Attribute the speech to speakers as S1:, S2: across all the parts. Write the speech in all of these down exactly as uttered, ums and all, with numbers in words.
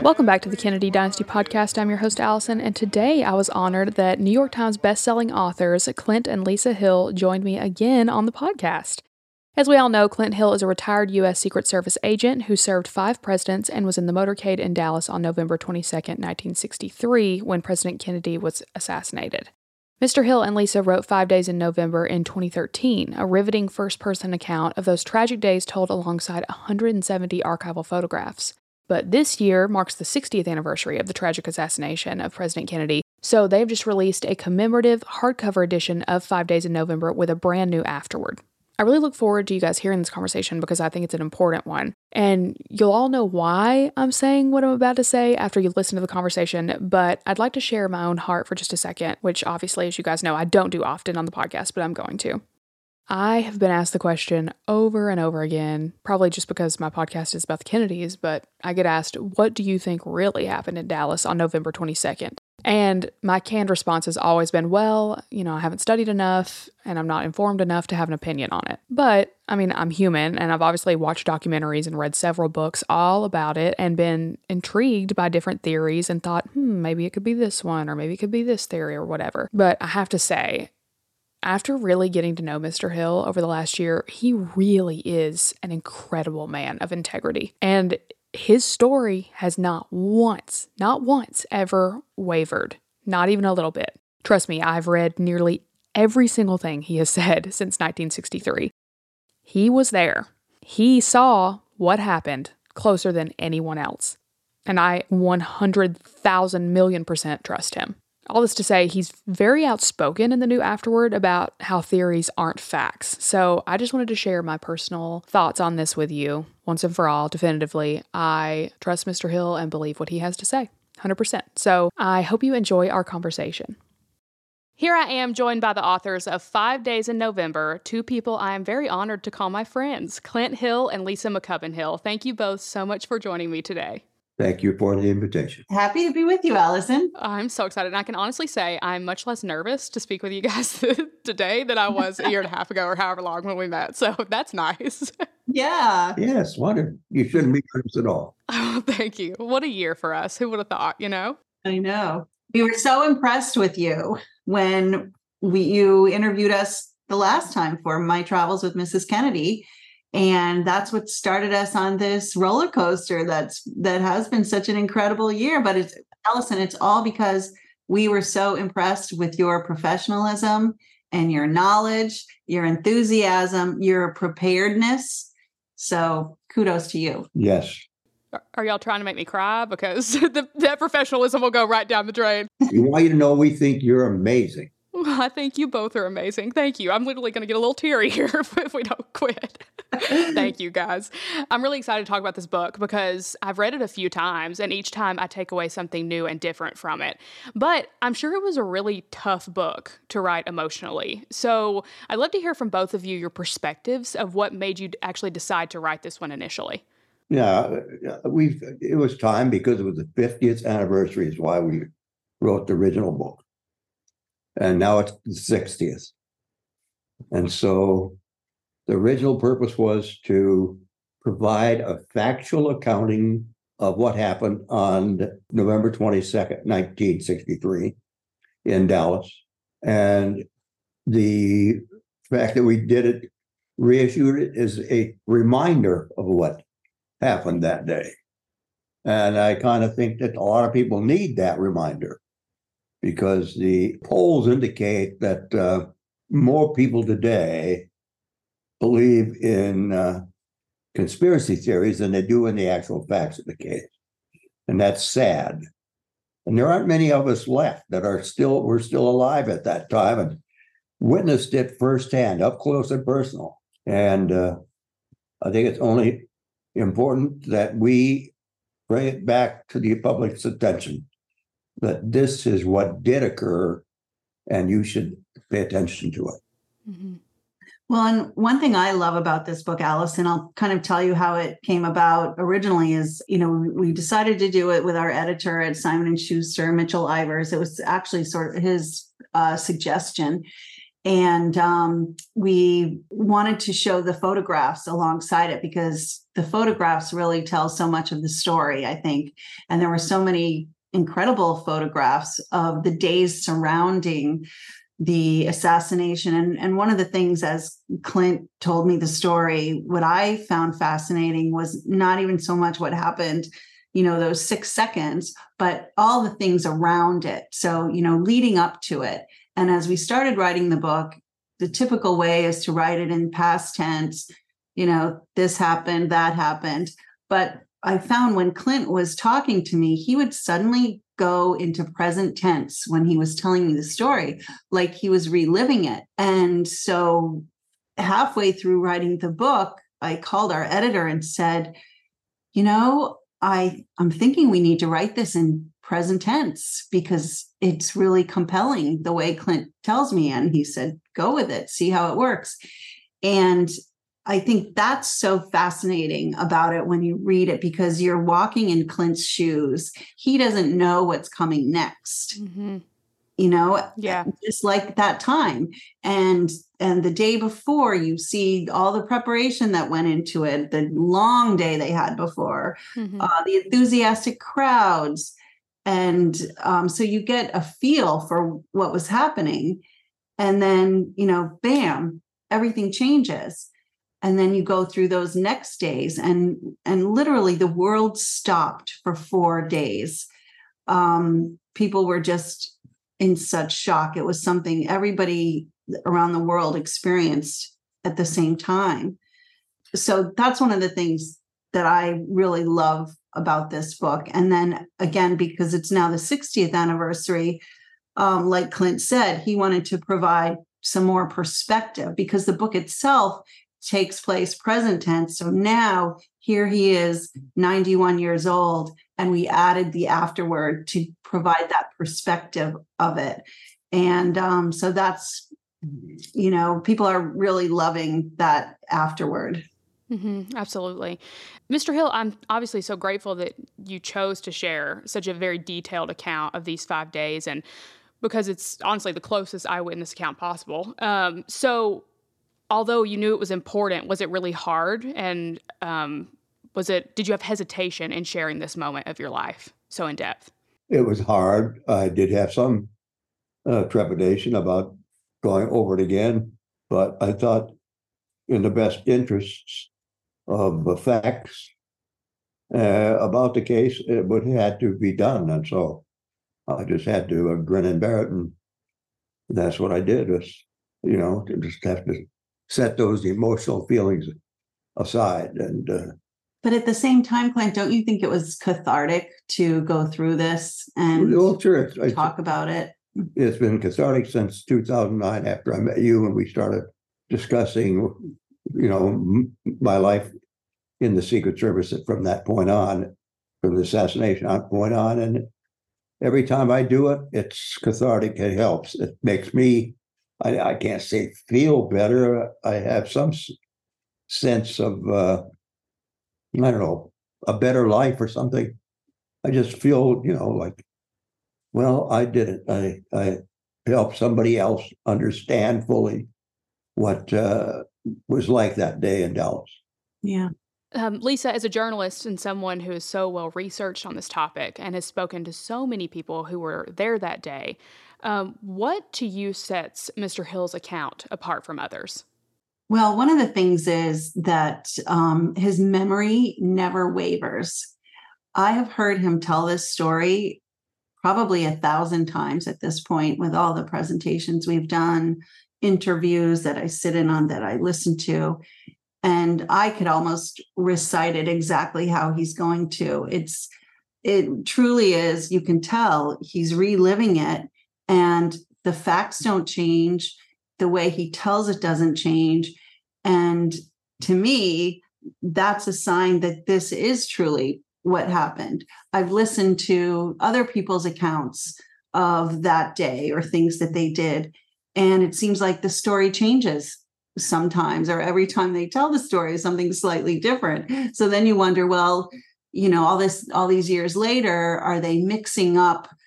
S1: Welcome back to the Kennedy Dynasty Podcast. I'm your host, Allison, and today I was honored that New York Times bestselling authors Clint and Lisa Hill joined me again on the podcast. As we all know, Clint Hill is a retired U S Secret Service agent who served five presidents and was in the motorcade in Dallas on November twenty-second, nineteen sixty-three, when President Kennedy was assassinated. Mister Hill and Lisa wrote Five Days in November in twenty thirteen, a riveting first-person account of those tragic days told alongside one hundred seventy archival photographs. But this year marks the sixtieth anniversary of the tragic assassination of President Kennedy, so they've just released a commemorative hardcover edition of Five Days in November with a brand new afterword. I really look forward to you guys hearing this conversation because I think it's an important one. And you'll all know why I'm saying what I'm about to say after you listen to the conversation, but I'd like to share my own heart for just a second, which obviously, as you guys know, I don't do often on the podcast, but I'm going to. I have been asked the question over and over again, probably just because my podcast is about the Kennedys, but I get asked, what do you think really happened in Dallas on November twenty-second? And my canned response has always been, well, you know, I haven't studied enough and I'm not informed enough to have an opinion on it. But, I mean, I'm human and I've obviously watched documentaries and read several books all about it and been intrigued by different theories and thought, hmm, maybe it could be this one or maybe it could be this theory or whatever. But I have to say, after really getting to know Mister Hill over the last year, he really is an incredible man of integrity. And his story has not once, not once ever wavered. Not even a little bit. Trust me, I've read nearly every single thing he has said since nineteen sixty-three. He was there. He saw what happened closer than anyone else. And I one hundred thousand million percent trust him. All this to say, he's very outspoken in the new afterword about how theories aren't facts. So I just wanted to share my personal thoughts on this with you. Once and for all, definitively, I trust Mister Hill and believe what he has to say, one hundred percent. So I hope you enjoy our conversation. Here I am joined by the authors of Five Days in November, two people I am very honored to call my friends, Clint Hill and Lisa McCubbin Hill. Thank you both so much for joining me today.
S2: Thank you for the invitation.
S3: Happy to be with you, Allison.
S1: I'm so excited. And I can honestly say I'm much less nervous to speak with you guys today than I was a year and a half ago or however long when we met. So that's nice.
S3: Yeah.
S2: Yes, wonderful. You shouldn't be nervous at all.
S1: Oh, thank you. What a year for us. Who would have thought, you know?
S3: I know. We were so impressed with you when we you interviewed us the last time for My Travels with Missus Kennedy. And that's what started us on this roller coaster that's that has been such an incredible year. But it's Allison, it's all because we were so impressed with your professionalism and your knowledge, your enthusiasm, your preparedness. So kudos to you.
S2: Yes.
S1: Are y'all trying to make me cry? Because the, that professionalism will go right down the drain.
S2: We want you to know we think you're amazing.
S1: I think you both are amazing. Thank you. I'm literally going to get a little teary here if, if we don't quit. Thank you, guys. I'm really excited to talk about this book because I've read it a few times, and each time I take away something new and different from it. But I'm sure it was a really tough book to write emotionally. So I'd love to hear from both of you your perspectives of what made you actually decide to write this one initially.
S2: Yeah, we it was time because it was the fiftieth anniversary is why we wrote the original book. And now it's the sixtieth. And so the original purpose was to provide a factual accounting of what happened on November twenty-second, nineteen sixty-three in Dallas. And the fact that we did it, reissued it, is a reminder of what happened that day. And I kind of think that a lot of people need that reminder, because the polls indicate that uh, more people today believe in uh, conspiracy theories than they do in the actual facts of the case. And that's sad. And there aren't many of us left that are still, were still alive at that time and witnessed it firsthand, up close and personal. And uh, I think it's only important that we bring it back to the public's attention that this is what did occur, and you should pay attention to it.
S3: Mm-hmm. Well, and one thing I love about this book, Allison, I'll kind of tell you how it came about originally is, you know, we decided to do it with our editor at Simon and Schuster, Mitchell Ivers. It was actually sort of his uh, suggestion. And um, we wanted to show the photographs alongside it because the photographs really tell so much of the story, I think. And there were so many incredible photographs of the days surrounding the assassination. And, and one of the things, as Clint told me the story, what I found fascinating was not even so much what happened, you know, those six seconds, but all the things around it. So, you know, leading up to it. And as we started writing the book, the typical way is to write it in past tense, you know, this happened, that happened. But I found when Clint was talking to me, he would suddenly go into present tense when he was telling me the story, like he was reliving it. And so halfway through writing the book, I called our editor and said, you know, I, I'm thinking we need to write this in present tense because it's really compelling the way Clint tells me. And he said, go with it, see how it works. And I think that's so fascinating about it when you read it, because you're walking in Clint's shoes. He doesn't know what's coming next.
S1: Mm-hmm.
S3: You know,
S1: yeah,
S3: just like that time. And and the day before, you see all the preparation that went into it, the long day they had before,
S1: mm-hmm.
S3: uh, the enthusiastic crowds. And um, so you get a feel for what was happening. And then, you know, bam, everything changes. And then you go through those next days, and and literally the world stopped for four days. Um, people were just in such shock. It was something everybody around the world experienced at the same time. So that's one of the things that I really love about this book. And then again, because it's now the sixtieth anniversary, um, like Clint said, he wanted to provide some more perspective because the book itself takes place present tense. So now here he is, ninety-one years old, and we added the afterword to provide that perspective of it. And um, so that's, you know, people are really loving that afterword.
S1: Mm-hmm, absolutely. Mister Hill, I'm obviously so grateful that you chose to share such a very detailed account of these five days, and because it's honestly the closest eyewitness account possible. Um, so although you knew it was important, was it really hard? And um, was it, did you have hesitation in sharing this moment of your life so in depth?
S2: It was hard. I did have some uh, trepidation about going over it again, but I thought in the best interests of the facts uh, about the case, it would have to be done. And so I just had to uh, grin and bear it. And that's what I did, was, you know, to just have to set those emotional feelings aside. And uh,
S3: But at the same time, Clint, don't you think it was cathartic to go through this and
S2: well, sure, it's,
S3: talk
S2: it's,
S3: about it?
S2: It's been cathartic since two thousand nine, after I met you and we started discussing, you know, m- my life in the Secret Service from that point on, from the assassination point on. And every time I do it, it's cathartic. It helps. It makes me, I, I can't say feel better. I have some s- sense of, uh, I don't know, a better life or something. I just feel, you know, like, well, I did it. I, I helped somebody else understand fully what uh, was like that day in Dallas.
S3: Yeah.
S1: Um, Lisa, as a journalist and someone who is so well researched on this topic and has spoken to so many people who were there that day, um, what to you sets Mister Hill's account apart from others?
S3: Well, one of the things is that um, his memory never wavers. I have heard him tell this story probably a thousand times at this point, with all the presentations we've done, interviews that I sit in on, that I listen to. And I could almost recite it exactly how he's going to. It's, it truly is, you can tell he's reliving it, and the facts don't change. The way he tells it doesn't change. And to me, that's a sign that this is truly what happened. I've listened to other people's accounts of that day or things that they did, and it seems like the story changes sometimes, or every time they tell the story, something slightly different. So then you wonder, well, you know, all this, all these years later, are they mixing up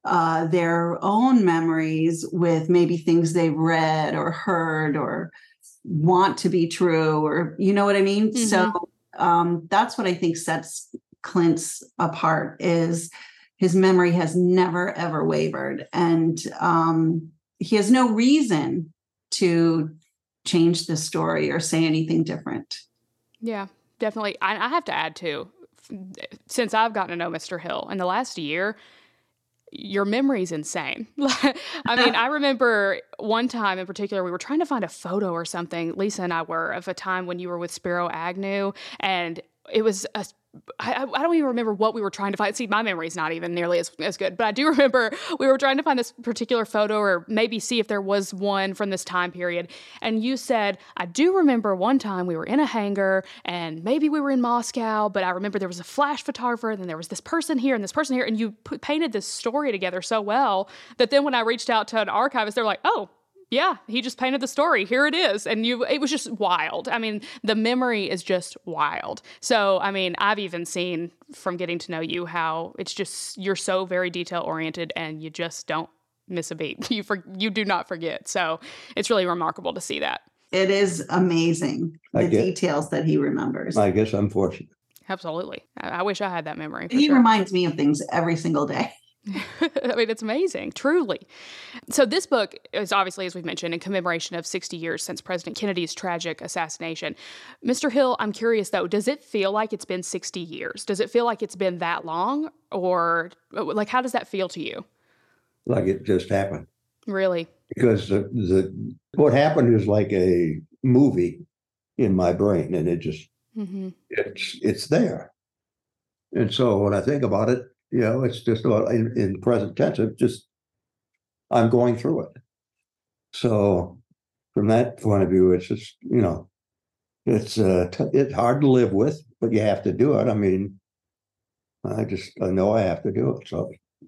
S3: uh, their own memories with maybe things they've read or heard or want to be true, or you know what I mean?
S1: Mm-hmm.
S3: So um, that's what I think sets Clint's apart, is his memory has never, ever wavered. And um, he has no reason to change the story or say anything different.
S1: Yeah, definitely. I, I have to add too, since I've gotten to know Mister Hill in the last year, your memory's insane. I mean, I remember one time in particular, we were trying to find a photo or something, Lisa and I were, of a time when you were with Spiro Agnew, and it was a I, I don't even remember what we were trying to find. See, my memory's not even nearly as, as good, but I do remember we were trying to find this particular photo or maybe see if there was one from this time period. And you said, I do remember one time we were in a hangar and maybe we were in Moscow, but I remember there was a flash photographer and then there was this person here and this person here. And you put, painted this story together so well that then when I reached out to an archivist, they were like, oh, yeah, he just painted the story. Here it is. And you, it was just wild. I mean, the memory is just wild. So, I mean, I've even seen from getting to know you how it's just, you're so very detail oriented and you just don't miss a beat. You for, you do not forget. So it's really remarkable to see that.
S3: It is amazing, the
S2: I get-
S3: details that he remembers.
S2: I guess I'm fortunate.
S1: Absolutely. I, I wish I had that memory. for
S3: He
S1: sure.
S3: reminds me of things every single day.
S1: I mean, it's amazing, truly. So this book is obviously, as we've mentioned, in commemoration of sixty years since President Kennedy's tragic assassination. Mister Hill, I'm curious, though, does it feel like it's been sixty years? Does it feel like it's been that long? Or, like, how does that feel to you?
S2: Like it just happened.
S1: Really?
S2: Because the, the what happened is like a movie in my brain, and it just
S1: Mm-hmm.
S2: it's it's there. And so when I think about it, you know, it's just about in, in present tense. It's just I'm going through it. So from that point of view, it's just, you know, it's uh, t- it's hard to live with, but you have to do it. I mean, I just I know I have to do it. So.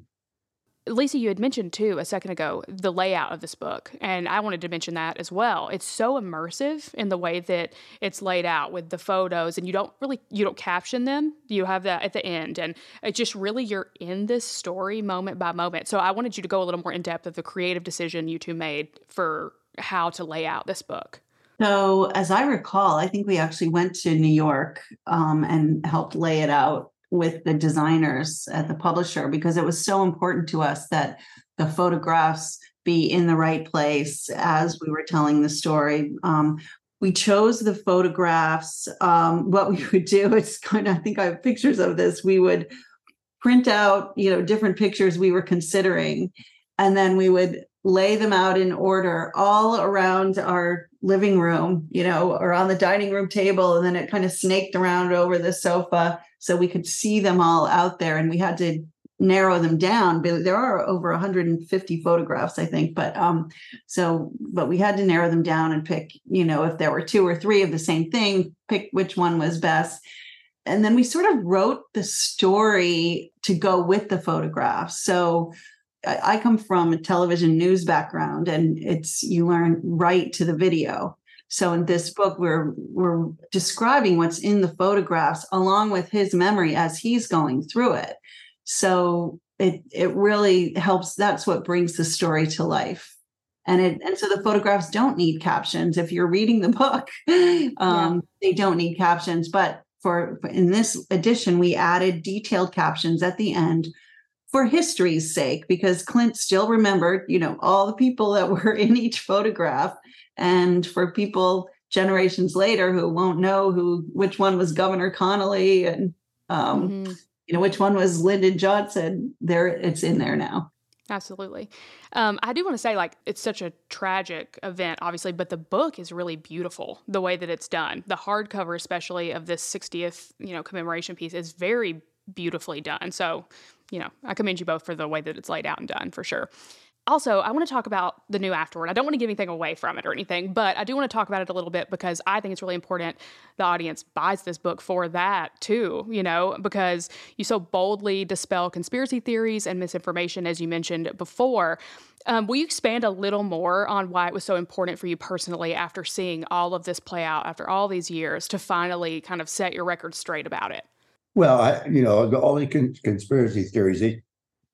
S1: Lisa, you had mentioned too a second ago the layout of this book, and I wanted to mention that as well. It's so immersive in the way that it's laid out with the photos, and you don't really you don't caption them. You have that at the end, and it just really you're in this story moment by moment. So I wanted you to go a little more in depth of the creative decision you two made for how to lay out this book.
S3: So as I recall, I think we actually went to New York um, and helped lay it out with the designers at the publisher, because it was so important to us that the photographs be in the right place as we were telling the story. Um, we chose the photographs. Um, what we would do is kind of, I think I have pictures of this. We would print out, you know, different pictures we were considering, and then we would lay them out in order all around our living room, you know, or on the dining room table. And then it kind of snaked around over the sofa so we could see them all out there. And we had to narrow them down. But there are over one hundred fifty photographs, I think. But um, so, but we had to narrow them down and pick, you know, if there were two or three of the same thing, pick which one was best. And then we sort of wrote the story to go with the photographs. So I come from a television news background, and it's you learn right to the video. So in this book, we're we're describing what's in the photographs along with his memory as he's going through it. So it it really helps. That's what brings the story to life. And it and so the photographs don't need captions. If you're reading the book, um, yeah. They don't need captions. But for in this edition, we added detailed captions at the end, for history's sake, because Clint still remembered, you know, all the people that were in each photograph. And for people generations later who won't know who, which one was Governor Connolly and, um, mm-hmm. you know, which one was Lyndon Johnson, there it's in there now.
S1: Absolutely. Um, I do want to say, like, it's such a tragic event, obviously, but the book is really beautiful, the way that it's done. The hardcover, especially of this sixtieth, you know, commemoration piece, is very beautifully done. So, you know, I commend you both for the way that it's laid out and done, for sure. Also, I want to talk about the new afterword. I don't want to give anything away from it or anything, but I do want to talk about it a little bit because I think it's really important the audience buys this book for that too, you know, because you so boldly dispel conspiracy theories and misinformation, as you mentioned before. Um, will you expand a little more on why it was so important for you personally after seeing all of this play out after all these years to finally kind of set your record straight about it?
S2: Well, I, you know, all the con- conspiracy theories, they,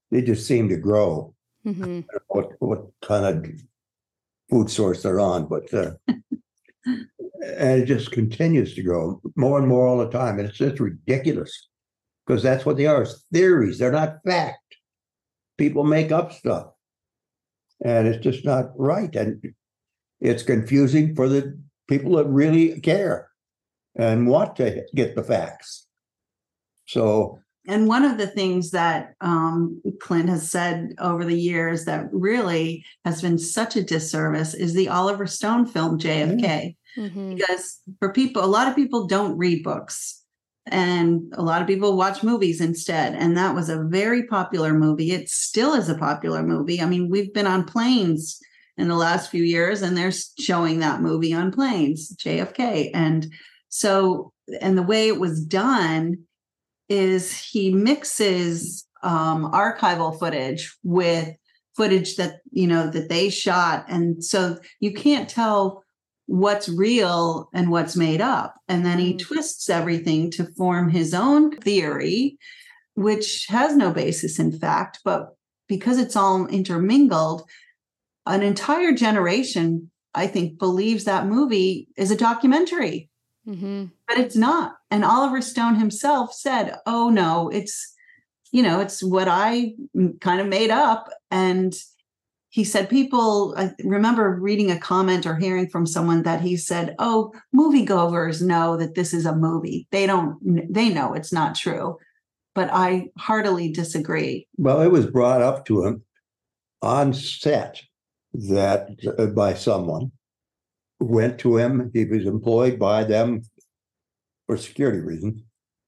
S2: they just seem to grow.
S1: Mm-hmm.
S2: I don't know what, what kind of food source they're on, but uh, and it just continues to grow more and more all the time. And it's just ridiculous because that's what they are. It's theories. They're not fact. People make up stuff and it's just not right. And it's confusing for the people that really care and want to get the facts. So,
S3: and one of the things that um, Clint has said over the years that really has been such a disservice is the Oliver Stone film J F K.
S1: Mm-hmm.
S3: Because for people, a lot of people don't read books and a lot of people watch movies instead. And that was a very popular movie. It still is a popular movie. I mean, we've been on planes in the last few years and they're showing that movie on planes, J F K. And so, and the way it was done is he mixes um, archival footage with footage that, you know, that they shot. And so you can't tell what's real and what's made up. And then he twists everything to form his own theory, which has no basis in fact, but because it's all intermingled, an entire generation, I think, believes that movie is a documentary,
S1: mm-hmm.
S3: but it's not. And Oliver Stone himself said, oh no, it's, you know, it's what I kind of made up. And he said, people, I remember reading a comment or hearing from someone that he said, oh, moviegoers know that this is a movie. They don't, they know it's not true. But I heartily disagree.
S2: Well, it was brought up to him on set that uh, by someone who went to him. He was employed by them for security reasons.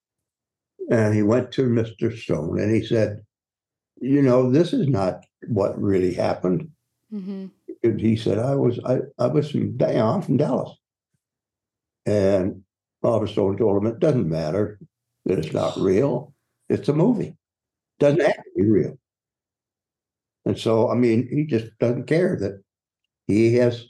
S2: And he went to Mister Stone and he said, you know, this is not what really happened.
S1: Mm-hmm.
S2: And he said, I was I, I was from, I'm from Dallas. And Oliver Stone told him it doesn't matter that it's not real. It's a movie. It doesn't have to be real. And so, I mean, he just doesn't care that he has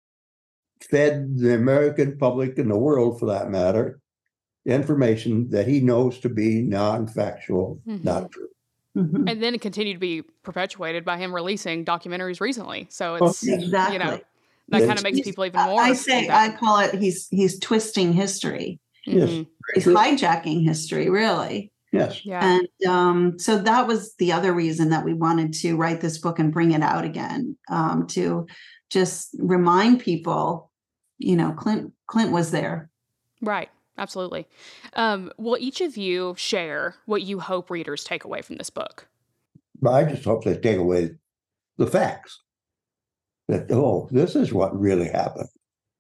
S2: fed the American public and the world, for that matter, information that he knows to be non-factual,
S1: mm-hmm.
S2: not true.
S3: Mm-hmm.
S1: And then it continued to be perpetuated by him releasing documentaries recently. So it's,
S2: Oh, yes.
S3: Exactly.
S1: you know, that kind of makes people even more.
S3: I say, I call it, he's he's twisting history.
S2: Yes.
S1: Mm-hmm.
S3: He's
S2: True.
S3: hijacking history, really.
S2: Yes.
S1: Yeah.
S3: And um, so that was the other reason that we wanted to write this book and bring it out again, um, to just remind people, you know, Clint Clint was there.
S1: Right. Absolutely. Um, will each of you share what you hope readers take away from this book?
S2: But I just hope they take away the facts. That, oh, this is what really happened.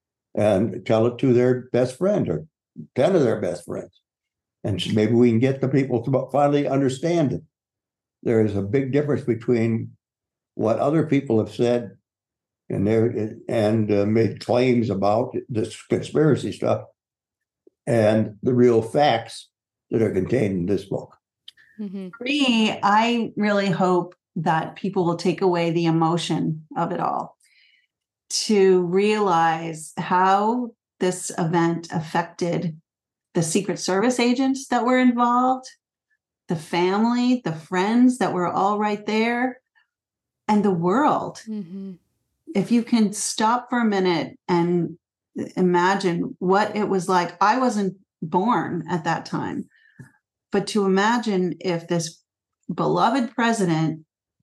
S2: And tell it to their best friend or ten of their best friends. And maybe we can get the people to finally understand it. There is a big difference between what other people have said and their and uh, made claims about this conspiracy stuff and the real facts that are contained in this book.
S1: Mm-hmm.
S3: For me, I really hope that people will take away the emotion of it all, to realize how this event affected the Secret Service agents that were involved, the family, the friends that were all right there, and the world.
S1: Mm-hmm.
S3: If you can stop for a minute and imagine what it was like. I wasn't born at that time, but to imagine if this beloved president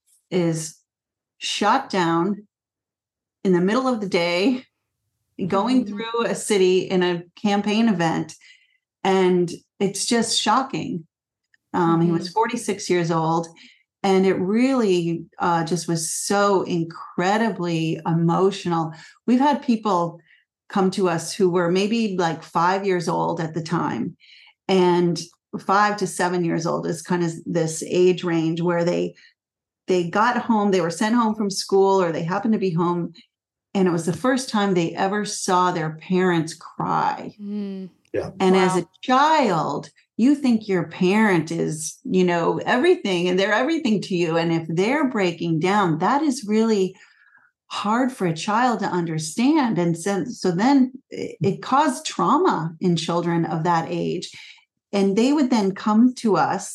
S3: is shot down in the middle of the day, going
S1: Mm-hmm.
S3: through a city in a campaign event, and it's just shocking. Um,
S1: Mm-hmm.
S3: He was forty-six years old, and it really uh, just was so incredibly emotional. We've had people come to us who were maybe like five years old at the time, and five to seven years old is kind of this age range where they they got home, they were sent home from school, or they happened to be home, and it was the first time they ever saw their parents cry.
S1: Mm-hmm.
S2: Yeah.
S3: And
S1: Wow.
S3: as a child, you think your parent is, you know, everything, and they're everything to you. And if they're breaking down, that is really hard for a child to understand. And so, so then it, it caused trauma in children of that age. And they would then come to us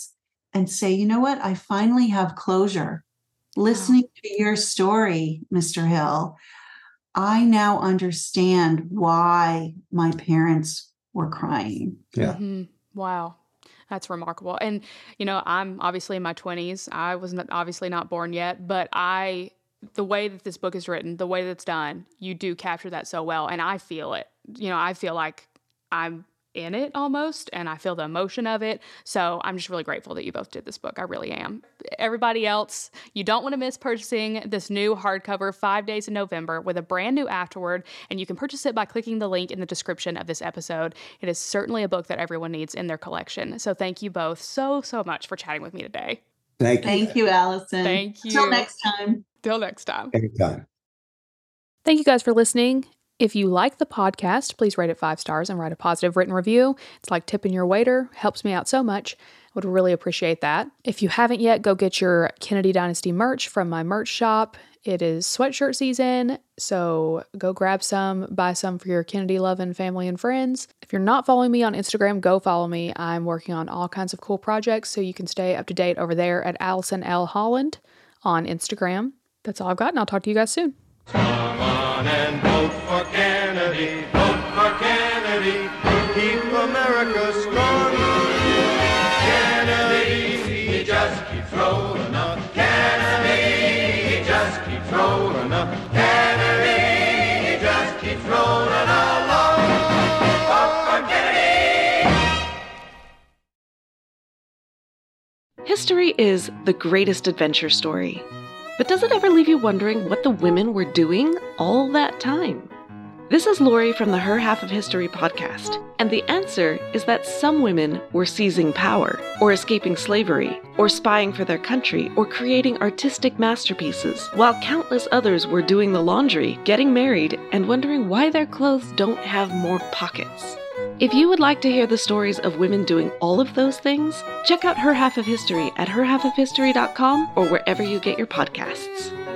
S3: and say, you know what? I finally have closure. Listening wow. to your story, Mister Hill, I now understand why my parents were crying.
S2: Yeah.
S1: Mm-hmm. Wow. That's remarkable. And, you know, I'm obviously in my twenties. I was not, obviously not born yet, but I, the way that this book is written, the way that it's done, you do capture that so well. And I feel it. You know, I feel like I'm in it almost, and I feel the emotion of it. So I'm just really grateful that you both did this book. I really am. Everybody else, you don't want to miss purchasing this new hardcover, Five Days in November, with a brand new afterword, and you can purchase it by clicking the link in the description of this episode. It is certainly a book that everyone needs in their collection. So thank you both so, so much for chatting with me today.
S2: Thank you.
S3: Thank you, Allison.
S1: Thank you.
S3: Till next time.
S1: Till next time.
S2: Anytime.
S1: Thank you guys for listening. If you like the podcast, please rate it five stars and write a positive written review. It's like tipping your waiter. Helps me out so much. I would really appreciate that. If you haven't yet, go get your Kennedy Dynasty merch from my merch shop. It is sweatshirt season, so go grab some, buy some for your Kennedy-loving family and friends. If you're not following me on Instagram, go follow me. I'm working on all kinds of cool projects, so you can stay up to date over there at Allison L. Holland on Instagram. That's all I've got, and I'll talk to you guys soon.
S4: Come on and vote for Kennedy, vote for Kennedy, keep America strong. Kennedy, he just keeps rolling up. Kennedy, he just keeps rolling up. Kennedy, he just keeps rolling along. Vote for Kennedy.
S5: History is the greatest adventure story. But does it ever leave you wondering what the women were doing all that time? This is Lori from the Her Half of History podcast, and the answer is that some women were seizing power, or escaping slavery, or spying for their country, or creating artistic masterpieces, while countless others were doing the laundry, getting married, and wondering why their clothes don't have more pockets. If you would like to hear the stories of women doing all of those things, check out Her Half of History at her half of history dot com or wherever you get your podcasts.